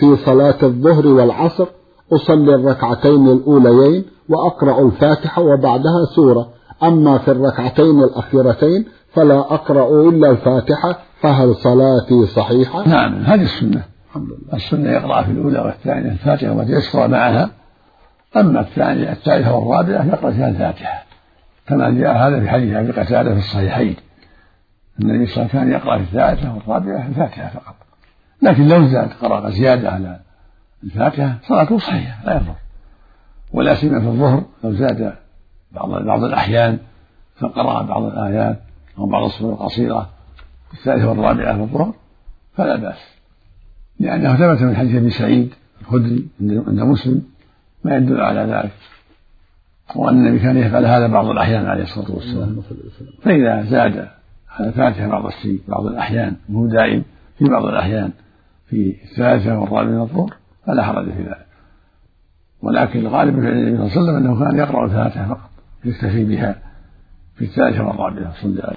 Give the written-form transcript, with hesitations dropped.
في صلاة الظهر والعصر أصلي الركعتين الأوليين وأقرأ الفاتحة وبعدها سورة، أما في الركعتين الأخيرتين فلا أقرأ إلا الفاتحة، فهل صلاتي صحيحة؟ نعم، هذه السنة. السنة يقرأ في الأولى والثانية الفاتحة ويسر معها، أما الثانية الثالثة والرابعة يقرأ فيها الفاتحة، كما جاء هذا في حديث أبي قتادة في الصحيحين أن النبي صلى الله عليه وسلم كان يقرأ في الثالثة والرابعة الفاتحة فقط، لكن لو زاد قرأ زيادة على الفاتحة صلاته صحيحة لا يضر، ولا سيما في الظهر لو زاد بعض الأحيان فقرأ بعض الآيات أو بعض السور القصيرة في الثالثة والرابعة في الظهر فلا بأس، لأنه ثبت من حديث أبي سعيد الخدري عند مسلم ما يدل على ذلك، وأن النبي كان يفعل هذا بعض الأحيان عليه الصلاة والسلام. فإذا زاد على الفاتحة بعض الأحيان وهو دائم في بعض الأحيان في الثالثة والرابعة من الظهر فلا حرج في ذلك، ولكن الغالب في النبي صلى الله عليه وسلم أنه كان يقرأ الفاتحة فقط يكتفي بها في الثالثة والرابعة صلى الله عليه وسلم.